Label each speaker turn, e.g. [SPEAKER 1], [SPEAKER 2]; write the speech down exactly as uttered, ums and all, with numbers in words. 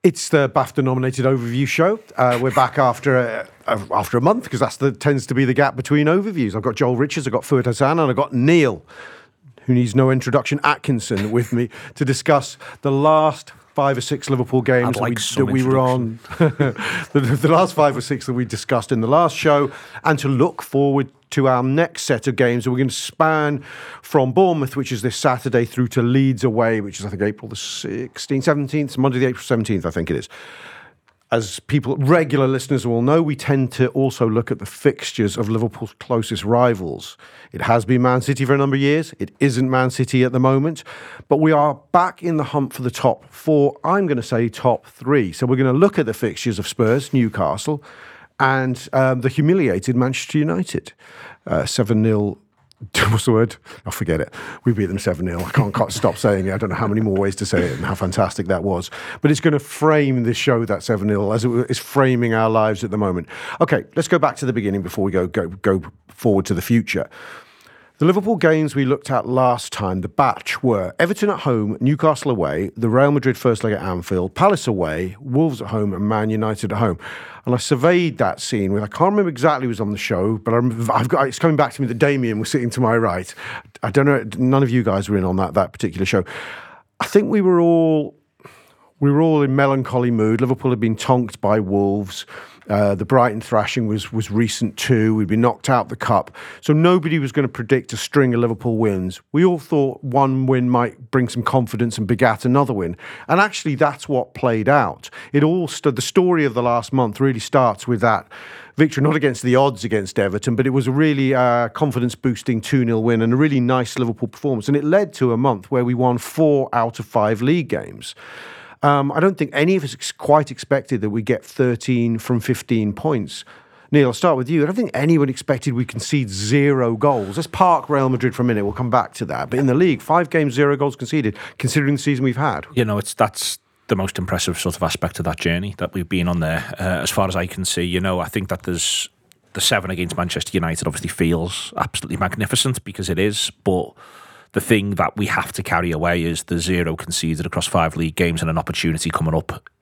[SPEAKER 1] It's the BAFTA-nominated Overview show. Uh, we're back after a, after a month, because that's the tends to be the gap between overviews. I've got Joel Richards, I've got Fuad Hassan, and I've got Neil, who needs no introduction, Atkinson, with me to discuss the last five or six Liverpool games
[SPEAKER 2] like
[SPEAKER 1] that, we, that we were on, the, the last five or six that we discussed in the last show, and to look forward to our next set of games. And we're going to span from Bournemouth, which is this Saturday, through to Leeds away, which is, I think, April the sixteenth, seventeenth, Monday the April seventeenth, I think it is. As people, regular listeners will know, we tend to also look at the fixtures of Liverpool's closest rivals. It has been Man City for a number of years. It isn't Man City at the moment. But we are back in the hunt for the top four. I'm going to say top three. So we're going to look at the fixtures of Spurs, Newcastle, and um, the humiliated Manchester United. Uh, seven nil. What's the word? I'll forget it. We beat them seven nil. I can't, can't stop saying it. I don't know how many more ways to say it and how fantastic that was. But it's going to frame this show, that seven nil, as it is framing our lives at the moment. Okay, let's go back to the beginning before we go go, go forward to the future. The Liverpool games we looked at last time, the batch were Everton at home, Newcastle away, the Real Madrid first leg at Anfield, Palace away, Wolves at home, and Man United at home. And I surveyed that scene with, I can't remember exactly who was on the show, but I've got, it's coming back to me that Damien was sitting to my right. I don't know, none of you guys were in on that, that particular show. I think we were all, we were all in melancholy mood. Liverpool had been tonked by Wolves. Uh, the Brighton thrashing was was recent too. We'd been knocked out the cup. So nobody was going to predict a string of Liverpool wins. We all thought one win might bring some confidence and begat another win. And actually that's what played out. It all stood, the story of the last month really starts with that victory, not against the odds against Everton, but it was a really uh, confidence-boosting two nil win and a really nice Liverpool performance. And it led to a month where we won four out of five league games. Um, I don't think any of us ex- quite expected that we get thirteen from fifteen points. Neil, I'll start with you. I don't think anyone expected we concede zero goals. Let's park Real Madrid for a minute. We'll come back to that. But in the league, five games, zero goals conceded, considering the season we've had.
[SPEAKER 2] You know, it's that's the most impressive sort of aspect of that journey that we've been on there. Uh, as far as I can see, you know, I think that there's the seven against Manchester United obviously feels absolutely magnificent, because it is, but the thing that we have to carry away is the zero conceded across five league games and an opportunity coming up